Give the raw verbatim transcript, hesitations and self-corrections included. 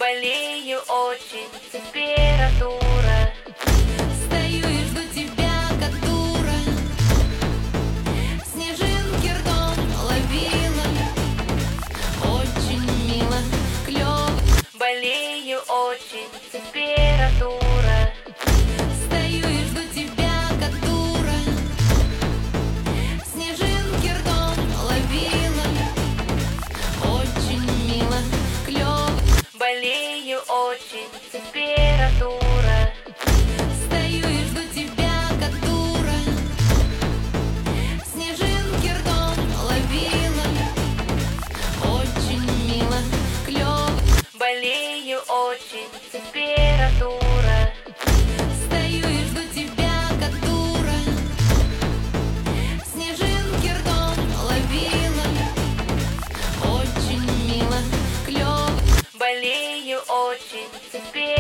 Болею очень, температура. Стою и жду тебя, как дура. Снежинки ртом ловила. Очень мило, клёво. Болею очень, температура. Стою и жду тебя, как дура. Снежинки ртом ловила. Очень мило, клёво. Болею очень, температура. Стою и жду тебя, как дура. Снежинки ртом ловила. Очень мило, клёво. Болею очень, температура. Стою и жду тебя, как дура. Снежинки ртом ловила. Очень мило, клёво. Болею очень, температура.